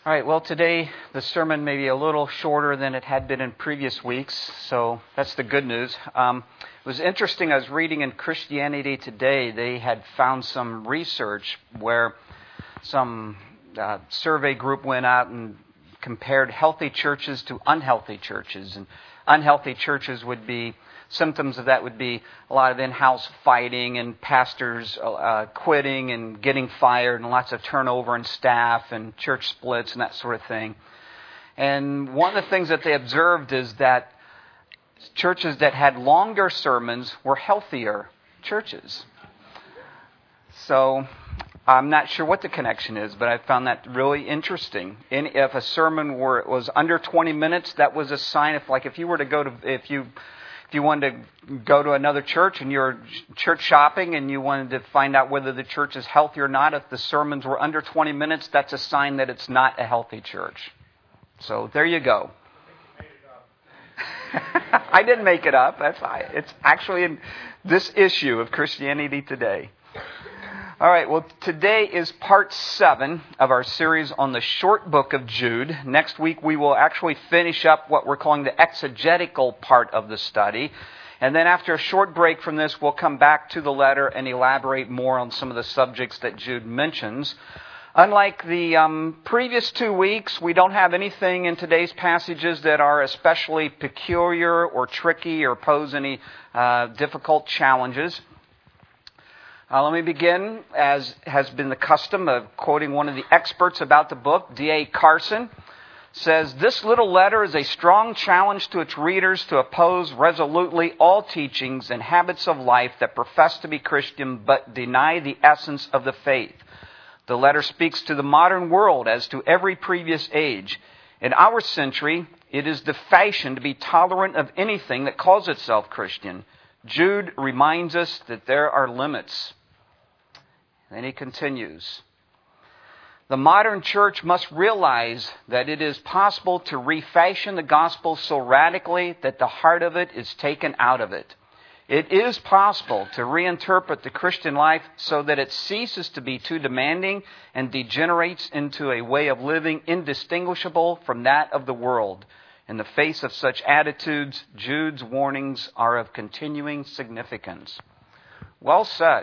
All right, well, today the sermon may be a little shorter than it had been in previous weeks, so that's the good news. It was interesting, I was reading in Christianity Today, they had found some research where some survey group went out and compared healthy churches to unhealthy churches. And unhealthy churches would be, symptoms of that would be a lot of in-house fighting and pastors quitting and getting fired and lots of turnover in staff and church splits and that sort of thing. And one of the things that they observed is that churches that had longer sermons were healthier churches. So I'm not sure what the connection is, but I found that really interesting. And if a sermon was under 20 minutes, that was a sign of, like, if you wanted to go to another church and you're church shopping and you wanted to find out whether the church is healthy or not, if the sermons were under 20 minutes, that's a sign that it's not a healthy church. So there you go. I didn't make it up. It's actually in this issue of Christianity Today. All right, well, today is part 7 of our series on the short book of Jude. Next week we will actually finish up what we're calling the exegetical part of the study. And then after a short break from this, we'll come back to the letter and elaborate more on some of the subjects that Jude mentions. Unlike the previous 2 weeks, we don't have anything in today's passages that are especially peculiar or tricky or pose any difficult challenges. Let me begin, as has been the custom, of quoting one of the experts about the book. D.A. Carson says, "This little letter is a strong challenge to its readers to oppose resolutely all teachings and habits of life that profess to be Christian but deny the essence of the faith. The letter speaks to the modern world as to every previous age. In our century, it is the fashion to be tolerant of anything that calls itself Christian. Jude reminds us that there are limits." Then he continues, "The modern church must realize that it is possible to refashion the gospel so radically that the heart of it is taken out of it. It is possible to reinterpret the Christian life so that it ceases to be too demanding and degenerates into a way of living indistinguishable from that of the world. In the face of such attitudes, Jude's warnings are of continuing significance." Well said.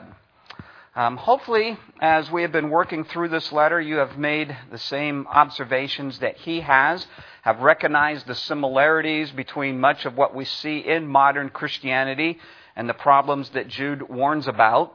Hopefully, as we have been working through this letter, you have made the same observations that he have recognized the similarities between much of what we see in modern Christianity and the problems that Jude warns about.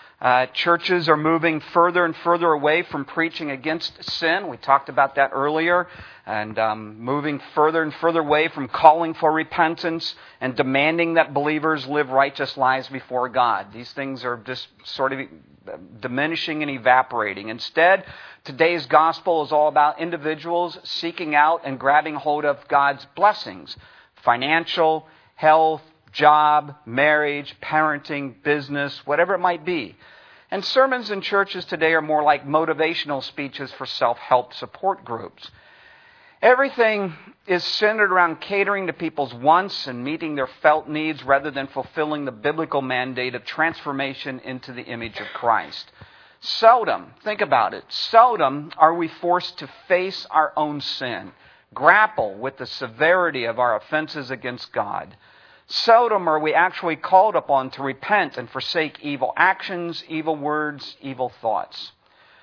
Churches are moving further and further away from preaching against sin. We talked about that earlier. And moving further and further away from calling for repentance and demanding that believers live righteous lives before God. These things are just sort of diminishing and evaporating. Instead, today's gospel is all about individuals seeking out and grabbing hold of God's blessings. Financial, health, job, marriage, parenting, business, whatever it might be. And sermons in churches today are more like motivational speeches for self-help support groups. Everything is centered around catering to people's wants and meeting their felt needs rather than fulfilling the biblical mandate of transformation into the image of Christ. Seldom, think about it, seldom are we forced to face our own sin, grapple with the severity of our offenses against God. Seldom are we actually called upon to repent and forsake evil actions, evil words, evil thoughts.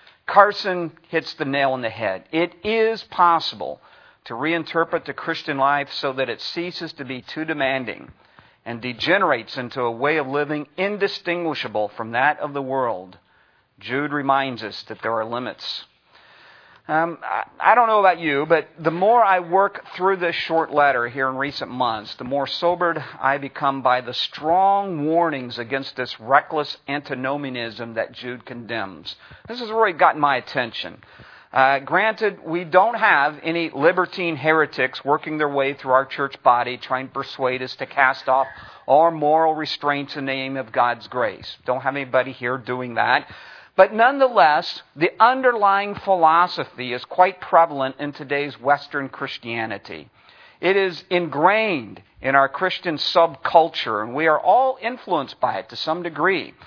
Carson hits the nail on the head. It is possible to reinterpret the Christian life so that it ceases to be too demanding and degenerates into a way of living indistinguishable from that of the world. Jude reminds us that there are limits. I don't know about you, but the more I work through this short letter here in recent months, the more sobered I become by the strong warnings against this reckless antinomianism that Jude condemns. This has really gotten my attention. Granted, we don't have any libertine heretics working their way through our church body trying to persuade us to cast off all moral restraints in the name of God's grace. Don't have anybody here doing that. But nonetheless, the underlying philosophy is quite prevalent in today's Western Christianity. It is ingrained in our Christian subculture, and we are all influenced by it to some degree.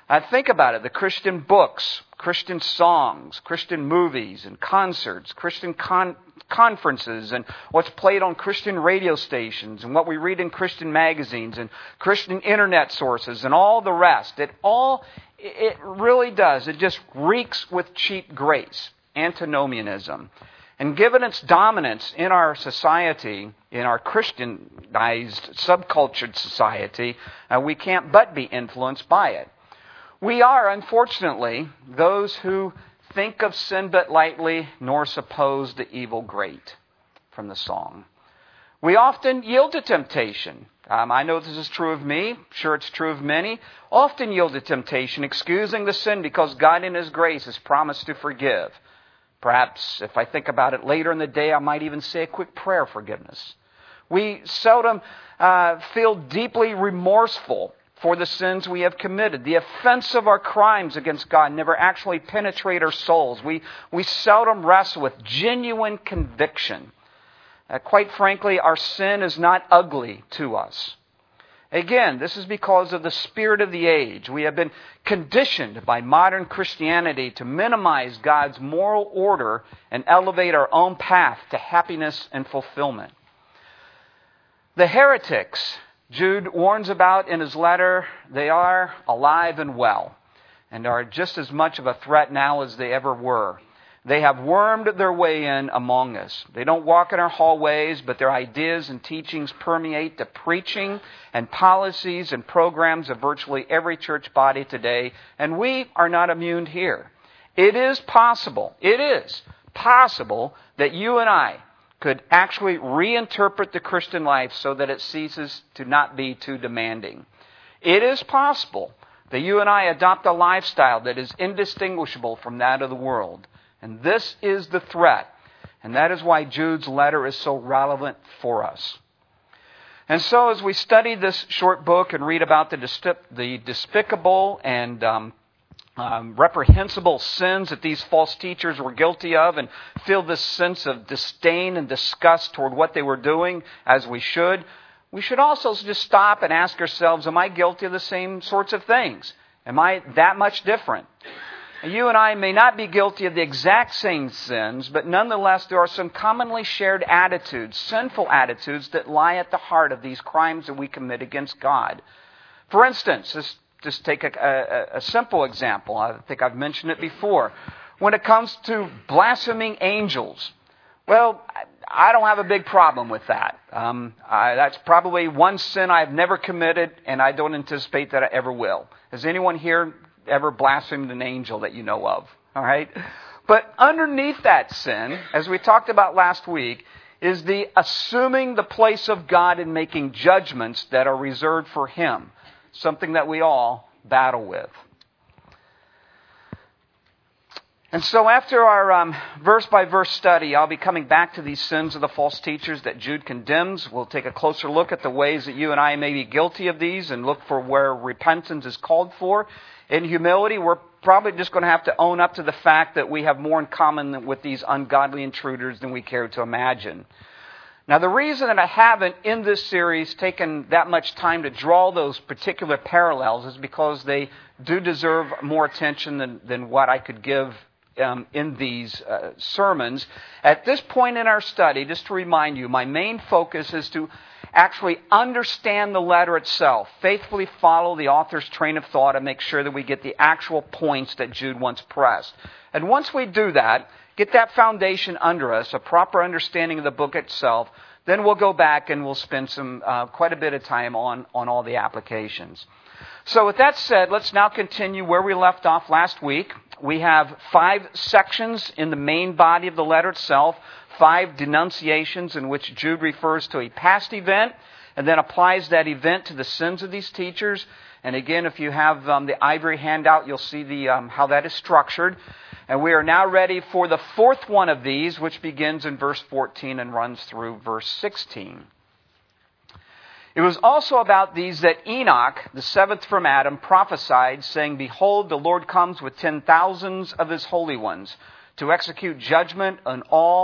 Think about it. The Christian books, Christian songs, Christian movies and concerts, Christian conferences, and what's played on Christian radio stations, and what we read in Christian magazines, and Christian internet sources, and all the rest. It really does. It just reeks with cheap grace, antinomianism. And given its dominance in our society, in our Christianized, subcultured society, we can't but be influenced by it. We are, unfortunately, those who think of sin but lightly, nor suppose the evil great, from the song. We often yield to temptation. I know this is true of me. I'm sure it's true of many. Often yield to temptation, excusing the sin because God in His grace has promised to forgive. Perhaps, if I think about it later in the day, I might even say a quick prayer of forgiveness. We seldom feel deeply remorseful for the sins we have committed. The offense of our crimes against God never actually penetrate our souls. We seldom wrestle with genuine conviction. Quite frankly, our sin is not ugly to us. Again, this is because of the spirit of the age. We have been conditioned by modern Christianity to minimize God's moral order and elevate our own path to happiness and fulfillment. The heretics Jude warns about in his letter, they are alive and well, and are just as much of a threat now as they ever were. They have wormed their way in among us. They don't walk in our hallways, but their ideas and teachings permeate the preaching and policies and programs of virtually every church body today, and we are not immune here. It is possible that you and I could actually reinterpret the Christian life so that it ceases to not be too demanding. It is possible that you and I adopt a lifestyle that is indistinguishable from that of the world. And this is the threat. And that is why Jude's letter is so relevant for us. And so as we study this short book and read about the despicable and reprehensible sins that these false teachers were guilty of, and feel this sense of disdain and disgust toward what they were doing, as we should also just stop and ask ourselves, am I guilty of the same sorts of things? Am I that much different? And you and I may not be guilty of the exact same sins, but nonetheless there are some commonly shared attitudes, sinful attitudes, that lie at the heart of these crimes that we commit against God. For instance, just take a simple example. I think I've mentioned it before. When it comes to blaspheming angels, well, I don't have a big problem with that. That's probably one sin I've never committed, and I don't anticipate that I ever will. Has anyone here ever blasphemed an angel that you know of? All right? But underneath that sin, as we talked about last week, is the assuming the place of God in making judgments that are reserved for Him. Something that we all battle with. And so after our verse-by-verse study, I'll be coming back to these sins of the false teachers that Jude condemns. We'll take a closer look at the ways that you and I may be guilty of these and look for where repentance is called for. In humility, we're probably just going to have to own up to the fact that we have more in common with these ungodly intruders than we care to imagine. Now, the reason that I haven't, in this series, taken that much time to draw those particular parallels is because they do deserve more attention than what I could give in these sermons. At this point in our study, just to remind you, my main focus is to actually understand the letter itself, faithfully follow the author's train of thought, and make sure that we get the actual points that Jude wants pressed. And once we do that, get that foundation under us, a proper understanding of the book itself, then we'll go back and we'll spend quite a bit of time on all the applications. So with that said, let's now continue where we left off last week. We have 5 sections in the main body of the letter itself, 5 denunciations in which Jude refers to a past event and then applies that event to the sins of these teachers. And again, if you have the ivory handout, you'll see how that is structured. And we are now ready for the 4th one of these, which begins in verse 14 and runs through verse 16. It was also about these that Enoch, the 7th from Adam, prophesied, saying, Behold, the Lord comes with 10,000s of His holy ones, to execute judgment on all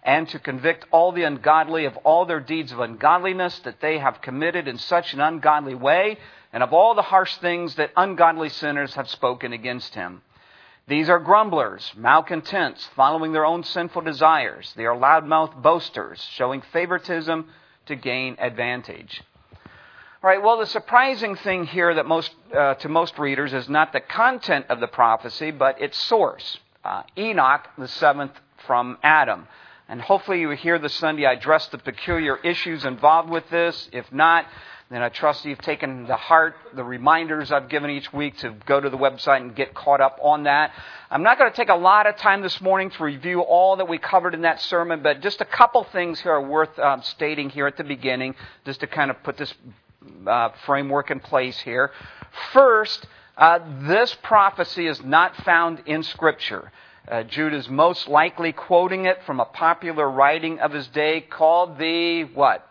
and to convict all the ungodly of all their deeds of ungodliness that they have committed in such an ungodly way, and of all the harsh things that ungodly sinners have spoken against him. These are grumblers, malcontents, following their own sinful desires. They are loudmouthed boasters, showing favoritism to gain advantage. All right, well, the surprising thing here that to most readers is not the content of the prophecy, but its source. Enoch, the seventh from Adam. And hopefully you were here this Sunday. I addressed the peculiar issues involved with this. If not, then I trust you've taken to heart the reminders I've given each week to go to the website and get caught up on that. I'm not going to take a lot of time this morning to review all that we covered in that sermon, but just a couple things here are worth stating here at the beginning, just to kind of put this framework in place here. First, this prophecy is not found in Scripture. Jude is most likely quoting it from a popular writing of his day called the what?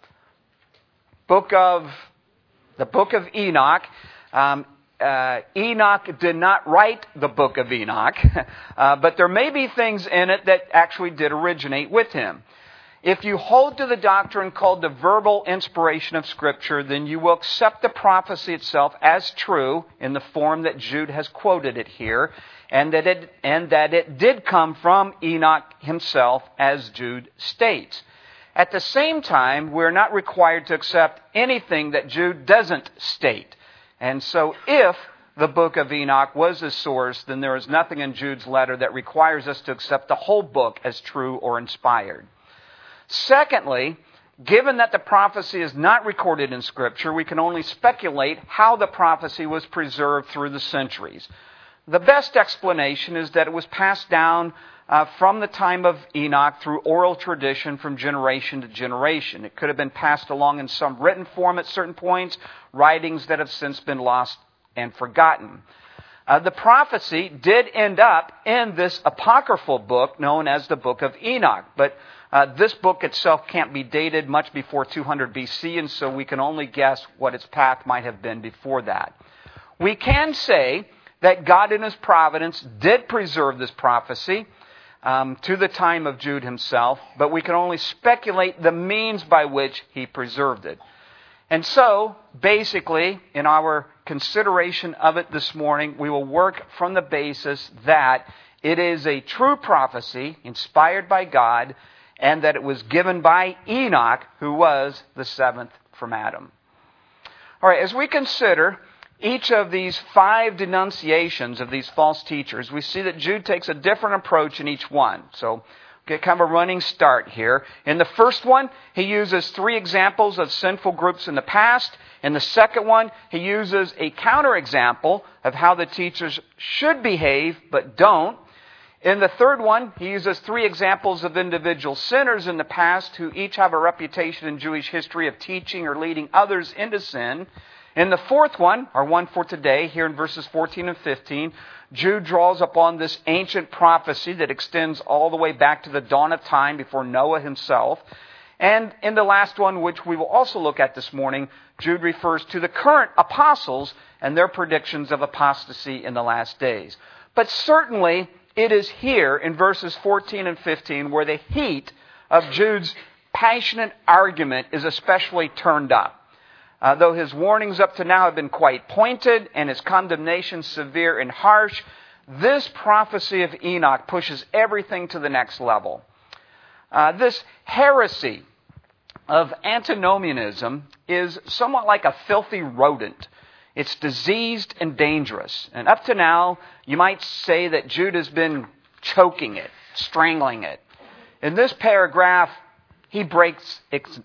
The Book of Enoch. Enoch did not write the Book of Enoch, but there may be things in it that actually did originate with him. If you hold to the doctrine called the verbal inspiration of Scripture, then you will accept the prophecy itself as true in the form that Jude has quoted it here, and that it did come from Enoch himself, as Jude states. At the same time, we're not required to accept anything that Jude doesn't state. And so if the book of Enoch was the source, then there is nothing in Jude's letter that requires us to accept the whole book as true or inspired. Secondly, given that the prophecy is not recorded in Scripture, we can only speculate how the prophecy was preserved through the centuries. The best explanation is that it was passed down from the time of Enoch through oral tradition from generation to generation. It could have been passed along in some written form at certain points, writings that have since been lost and forgotten. The prophecy did end up in this apocryphal book known as the Book of Enoch, but this book itself can't be dated much before 200 BC, and so we can only guess what its path might have been before that. We can say that God in His providence did preserve this prophecy to the time of Jude himself, but we can only speculate the means by which He preserved it. And so, basically, in our consideration of it this morning, we will work from the basis that it is a true prophecy inspired by God, and that it was given by Enoch, who was the seventh from Adam. All right, as we consider each of these 5 denunciations of these false teachers, we see that Jude takes a different approach in each one. So, get kind of a running start here. In the first one, he uses 3 examples of sinful groups in the past. In the second one, he uses a counterexample of how the teachers should behave but don't. In the third one, he uses 3 examples of individual sinners in the past who each have a reputation in Jewish history of teaching or leading others into sin. In the fourth one, our one for today, here in verses 14 and 15, Jude draws upon this ancient prophecy that extends all the way back to the dawn of time before Noah himself. And in the last one, which we will also look at this morning, Jude refers to the current apostles and their predictions of apostasy in the last days. But certainly, it is here in verses 14 and 15 where the heat of Jude's passionate argument is especially turned up. Though his warnings up to now have been quite pointed and his condemnation severe and harsh, this prophecy of Enoch pushes everything to the next level. This heresy of antinomianism is somewhat like a filthy rodent. It's diseased and dangerous. And up to now, you might say that Jude has been choking it, strangling it. In this paragraph, he breaks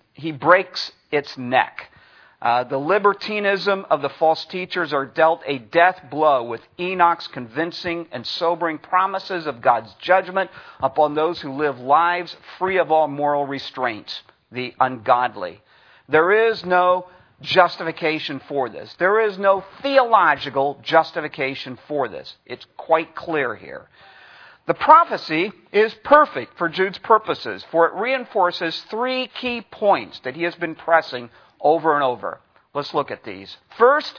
its neck. The libertinism of the false teachers are dealt a death blow with Enoch's convincing and sobering promises of God's judgment upon those who live lives free of all moral restraints, the ungodly. There is no justification for this. There is no theological justification for this. It's quite clear here. The prophecy is perfect for Jude's purposes, for it reinforces 3 key points that he has been pressing over and over. Let's look at these. First,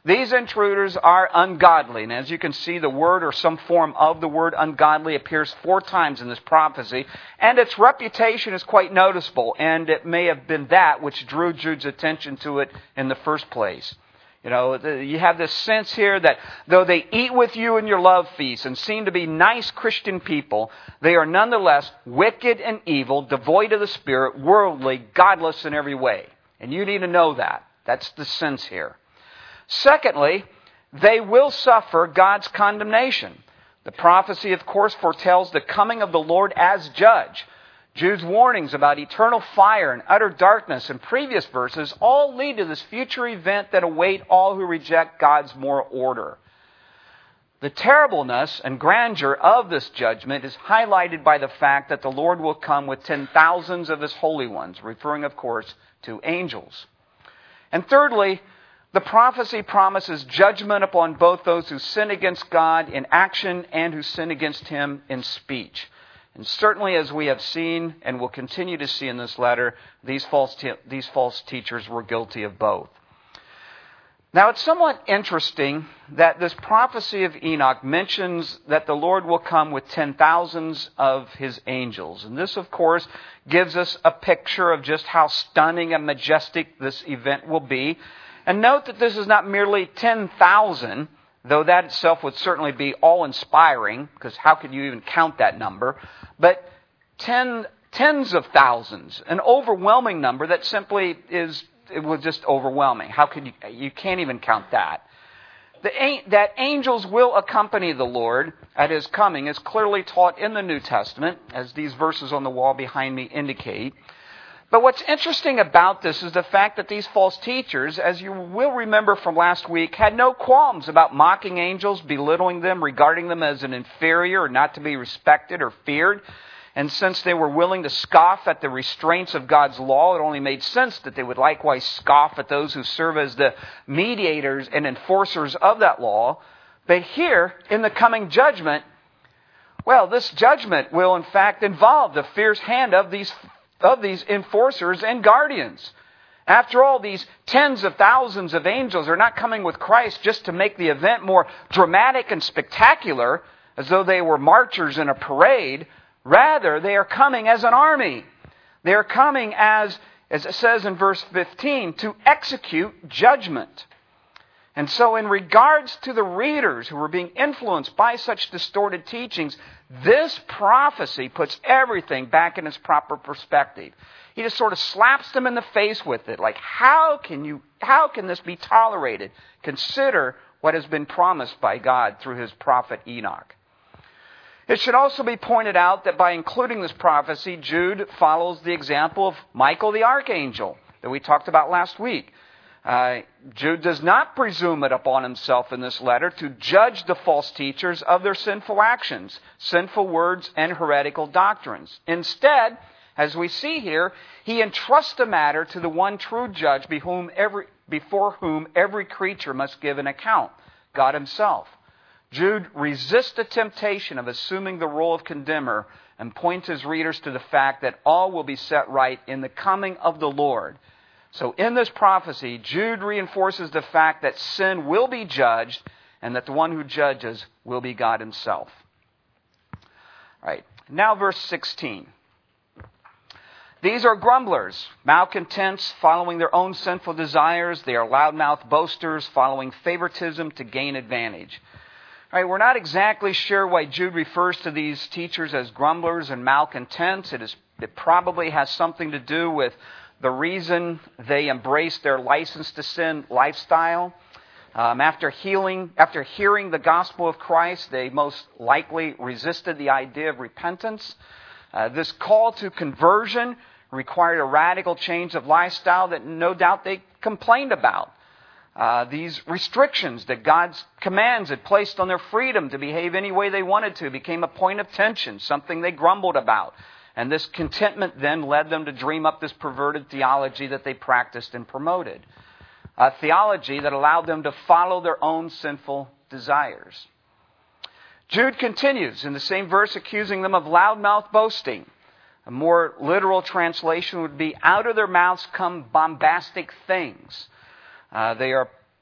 These intruders are ungodly. And as you can see, the word or some form of the word ungodly appears 4 times in this prophecy. And its reputation is quite noticeable. And it may have been that which drew Jude's attention to it in the first place. You know, you have this sense here that though they eat with you in your love feasts and seem to be nice Christian people, they are nonetheless wicked and evil, devoid of the Spirit, worldly, godless in every way. And you need to know that. That's the sense here. Secondly, they will suffer God's condemnation. The prophecy, of course, foretells the coming of the Lord as judge. Jude's warnings about eternal fire and utter darkness in previous verses all lead to this future event that await all who reject God's moral order. The terribleness and grandeur of this judgment is highlighted by the fact that the Lord will come with 10,000s of His holy ones, referring, of course, to angels. And thirdly, the prophecy promises judgment upon both those who sin against God in action and who sin against Him in speech. And certainly, as we have seen and will continue to see in this letter, these false teachers were guilty of both. Now, it's somewhat interesting that this prophecy of Enoch mentions that the Lord will come with 10,000s of His angels. And this, of course, gives us a picture of just how stunning and majestic this event will be. And note that this is not merely 10,000, though that itself would certainly be awe-inspiring, because how could you even count that number? But tens of thousands, an overwhelming number that simply it was just overwhelming. How could you can't even count that. That angels will accompany the Lord at His coming is clearly taught in the New Testament, as these verses on the wall behind me indicate. But what's interesting about this is the fact that these false teachers, as you will remember from last week, had no qualms about mocking angels, belittling them, regarding them as an inferior or not to be respected or feared. And since they were willing to scoff at the restraints of God's law, it only made sense that they would likewise scoff at those who serve as the mediators and enforcers of that law. But here, in the coming judgment, well, this judgment will in fact involve the fierce hand of these enforcers and guardians. After all, these tens of thousands of angels are not coming with Christ just to make the event more dramatic and spectacular, as though they were marchers in a parade. Rather, they are coming as an army. They are coming as it says in verse 15, to execute judgment. And so in regards to the readers who were being influenced by such distorted teachings, this prophecy puts everything back in its proper perspective. He just sort of slaps them in the face with it. Like, how can this be tolerated? Consider what has been promised by God through His prophet Enoch. It should also be pointed out that by including this prophecy, Jude follows the example of Michael the archangel that we talked about last week. Jude does not presume it upon himself in this letter to judge the false teachers of their sinful actions, sinful words, and heretical doctrines. Instead, as we see here, he entrusts the matter to the one true judge before whom every creature must give an account, God Himself. Jude resists the temptation of assuming the role of condemner and points his readers to the fact that all will be set right in the coming of the Lord. So in this prophecy, Jude reinforces the fact that sin will be judged and that the one who judges will be God Himself. All right, now verse 16. These are grumblers, malcontents, following their own sinful desires. They are loudmouth boasters, following favoritism to gain advantage. All right, we're not exactly sure why Jude refers to these teachers as grumblers and malcontents. It probably has something to do with the reason they embraced their license to sin lifestyle. After hearing the gospel of Christ, they most likely resisted the idea of repentance. This call to conversion required a radical change of lifestyle that no doubt they complained about. These restrictions that God's commands had placed on their freedom to behave any way they wanted to became a point of tension, something they grumbled about. And this contentment then led them to dream up this perverted theology that they practiced and promoted. A theology that allowed them to follow their own sinful desires. Jude continues in the same verse accusing them of loudmouth boasting. A more literal translation would be, out of their mouths come bombastic things. They are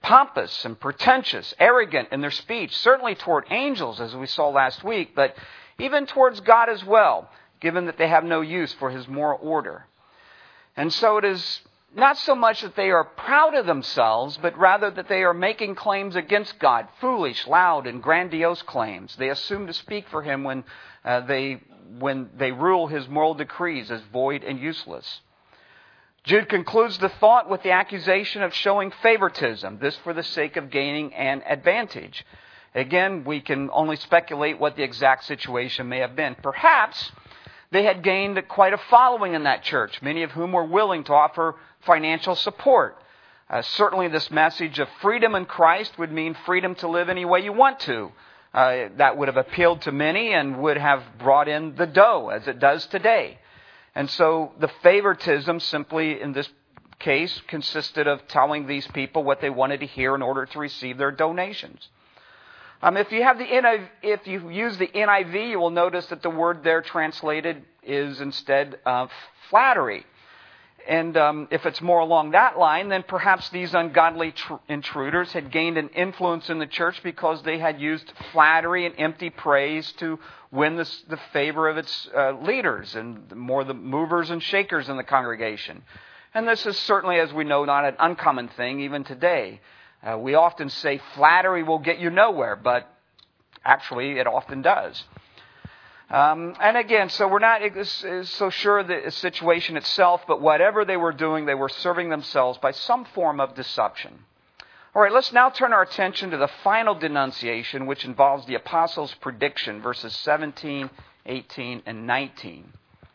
pompous and pretentious, arrogant in their speech, certainly toward angels, as we saw last week, but even towards God as well, given that they have no use for His moral order. And so it is not so much that they are proud of themselves, but rather that they are making claims against God, foolish, loud, and grandiose claims. They assume to speak for Him when they rule His moral decrees as void and useless. Jude concludes the thought with the accusation of showing favoritism, this for the sake of gaining an advantage. Again, we can only speculate what the exact situation may have been. Perhaps they had gained quite a following in that church, many of whom were willing to offer financial support. Certainly this message of freedom in Christ would mean freedom to live any way you want to. That would have appealed to many and would have brought in the dough, as it does today. And so the favoritism simply in this case consisted of telling these people what they wanted to hear in order to receive their donations. If you use the NIV, you will notice that the word there translated is instead flattery. And if it's more along that line, then perhaps these ungodly intruders had gained an influence in the church because they had used flattery and empty praise to win the favor of its leaders and more the movers and shakers in the congregation. And this is certainly, as we know, not an uncommon thing even today. We often say flattery will get you nowhere, but actually it often does. And again, so we're not so sure of the situation itself, but whatever they were doing, they were serving themselves by some form of deception. All right, let's now turn our attention to the final denunciation, which involves the apostles' prediction, verses 17, 18, and 19.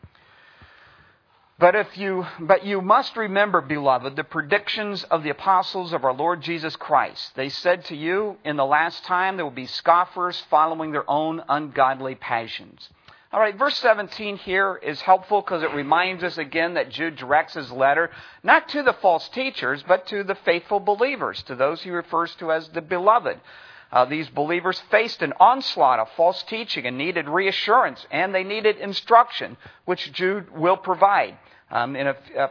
But you must remember, beloved, the predictions of the apostles of our Lord Jesus Christ. They said to you, in the last time there will be scoffers following their own ungodly passions. All right, verse 17 here is helpful because it reminds us again that Jude directs his letter not to the false teachers, but to the faithful believers, to those he refers to as the beloved. These believers faced an onslaught of false teaching and needed reassurance, and they needed instruction, which Jude will provide in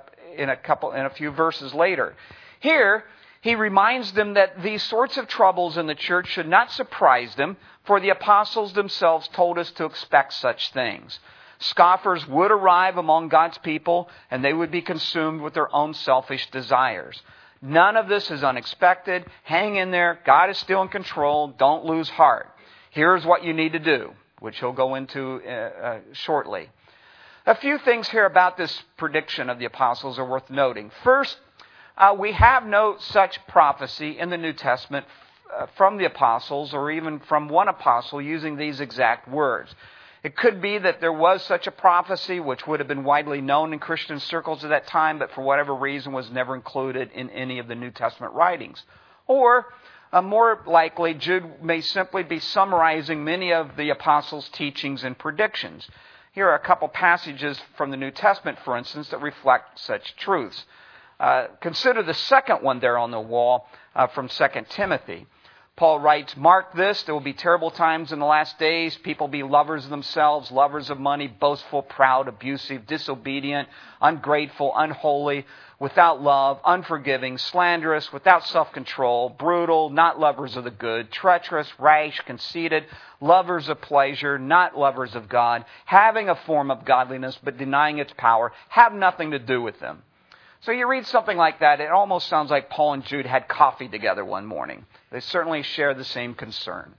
a few verses later. Here, he reminds them that these sorts of troubles in the church should not surprise them, for the apostles themselves told us to expect such things. Scoffers would arrive among God's people, and they would be consumed with their own selfish desires. None of this is unexpected. Hang in there. God is still in control. Don't lose heart. Here's what you need to do, which he'll go into shortly. A few things here about this prediction of the apostles are worth noting. First, we have no such prophecy in the New Testament from the apostles or even from one apostle using these exact words. It could be that there was such a prophecy which would have been widely known in Christian circles at that time, but for whatever reason was never included in any of the New Testament writings. Or, more likely, Jude may simply be summarizing many of the apostles' teachings and predictions. Here are a couple passages from the New Testament, for instance, that reflect such truths. Consider the second one there on the wall from 2 Timothy. Paul writes, "Mark this, there will be terrible times in the last days. People be lovers of themselves, lovers of money, boastful, proud, abusive, disobedient, ungrateful, unholy, without love, unforgiving, slanderous, without self-control, brutal, not lovers of the good, treacherous, rash, conceited, lovers of pleasure, not lovers of God, having a form of godliness but denying its power, have nothing to do with them." So you read something like that, it almost sounds like Paul and Jude had coffee together one morning. They certainly share the same concern.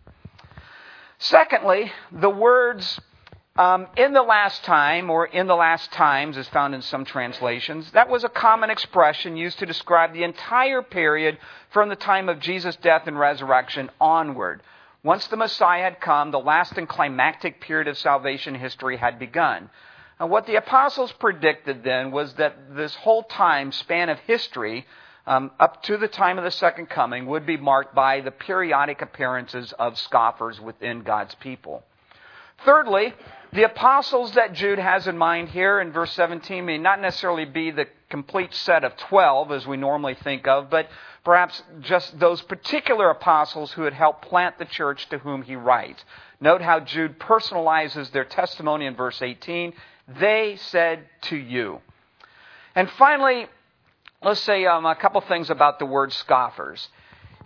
Secondly, the words in the last time or in the last times, as found in some translations, that was a common expression used to describe the entire period from the time of Jesus' death and resurrection onward. Once the Messiah had come, the last and climactic period of salvation history had begun. And what the apostles predicted then was that this whole time span of history, up to the time of the second coming, would be marked by the periodic appearances of scoffers within God's people. Thirdly, the apostles that Jude has in mind here in verse 17 may not necessarily be the complete set of 12 as we normally think of, but perhaps just those particular apostles who had helped plant the church to whom he writes. Note how Jude personalizes their testimony in verse 18. They said to you. And finally, let's say a couple things about the word scoffers.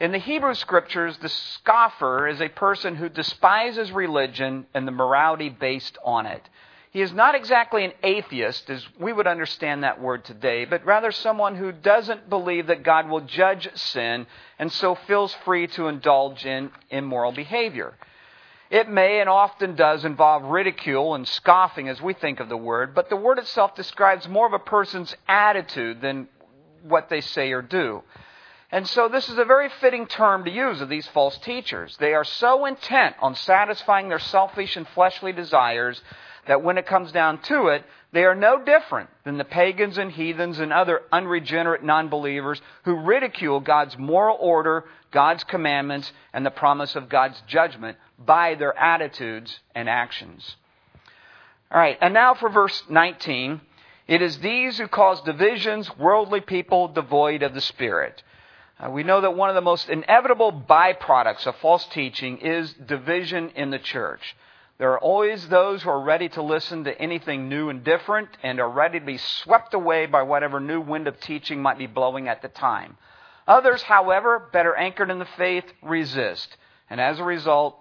In the Hebrew Scriptures, the scoffer is a person who despises religion and the morality based on it. He is not exactly an atheist, as we would understand that word today, but rather someone who doesn't believe that God will judge sin and so feels free to indulge in immoral behavior. It may and often does involve ridicule and scoffing as we think of the word, but the word itself describes more of a person's attitude than what they say or do. And so this is a very fitting term to use of these false teachers. They are so intent on satisfying their selfish and fleshly desires that when it comes down to it, they are no different than the pagans and heathens and other unregenerate non-believers who ridicule God's moral order, God's commandments, and the promise of God's judgment by their attitudes and actions. All right, and now for verse 19. It is these who cause divisions, worldly people devoid of the Spirit. We know that one of the most inevitable byproducts of false teaching is division in the church. There are always those who are ready to listen to anything new and different and are ready to be swept away by whatever new wind of teaching might be blowing at the time. Others, however, better anchored in the faith, resist. And as a result,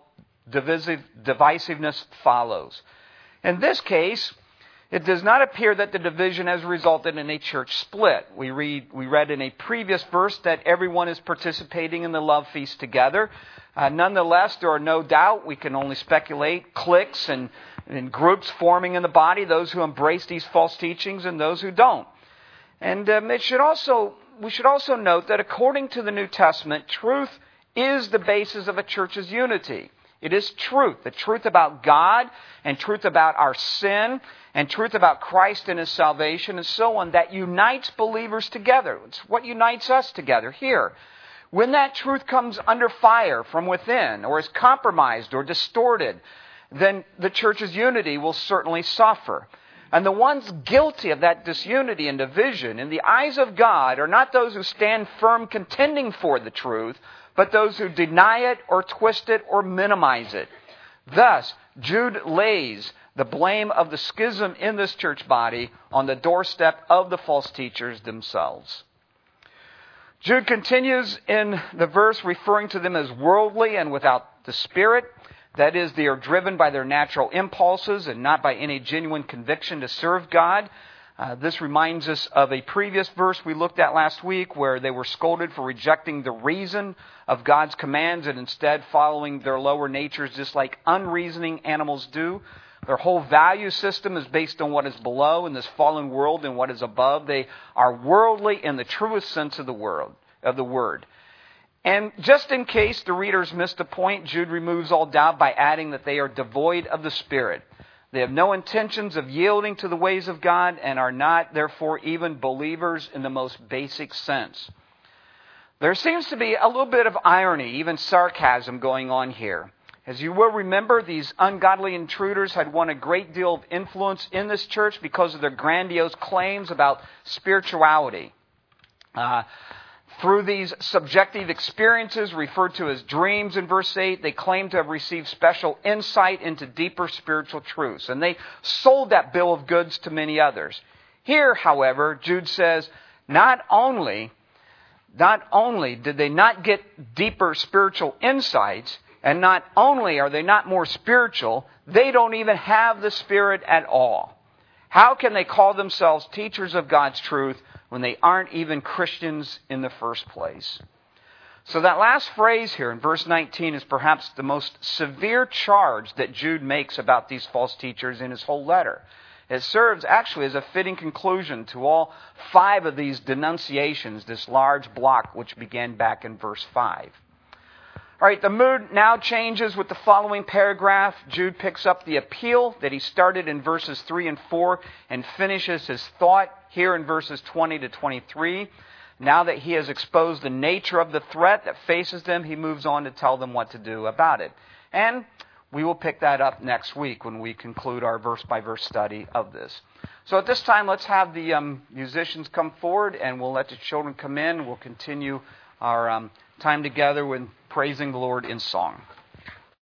divisiveness follows. In this case, it does not appear that the division has resulted in a church split. We read in a previous verse that everyone is participating in the love feast together. Nonetheless, there are no doubt, we can only speculate, cliques and groups forming in the body, those who embrace these false teachings and those who don't. And we should also note that according to the New Testament, truth is the basis of a church's unity. It is truth, the truth about God and truth about our sin and truth about Christ and His salvation and so on that unites believers together. It's what unites us together here. When that truth comes under fire from within or is compromised or distorted, then the church's unity will certainly suffer. And the ones guilty of that disunity and division in the eyes of God are not those who stand firm contending for the truth, but those who deny it or twist it or minimize it. Thus, Jude lays the blame of the schism in this church body on the doorstep of the false teachers themselves. Jude continues in the verse referring to them as worldly and without the Spirit. That is, they are driven by their natural impulses and not by any genuine conviction to serve God. This reminds us of a previous verse we looked at last week where they were scolded for rejecting the reason of God's commands and instead following their lower natures just like unreasoning animals do. Their whole value system is based on what is below in this fallen world and what is above. They are worldly in the truest sense of the word. And just in case the readers missed a point, Jude removes all doubt by adding that they are devoid of the Spirit. They have no intentions of yielding to the ways of God and are not, therefore, even believers in the most basic sense. There seems to be a little bit of irony, even sarcasm going on here. As you will remember, these ungodly intruders had won a great deal of influence in this church because of their grandiose claims about spirituality. Through these subjective experiences referred to as dreams in verse 8, they claim to have received special insight into deeper spiritual truths. And they sold that bill of goods to many others. Here, however, Jude says, not only did they not get deeper spiritual insights, and not only are they not more spiritual, they don't even have the Spirit at all. How can they call themselves teachers of God's truth when they aren't even Christians in the first place? So that last phrase here in verse 19 is perhaps the most severe charge that Jude makes about these false teachers in his whole letter. It serves actually as a fitting conclusion to all 5 of these denunciations, this large block which began back in verse 5. All right, the mood now changes with the following paragraph. Jude picks up the appeal that he started in verses 3 and 4 and finishes his thought here in verses 20 to 23. Now that he has exposed the nature of the threat that faces them, he moves on to tell them what to do about it. And we will pick that up next week when we conclude our verse-by-verse study of this. So at this time, let's have the musicians come forward and we'll let the children come in. We'll continue our time together with praising the Lord in song.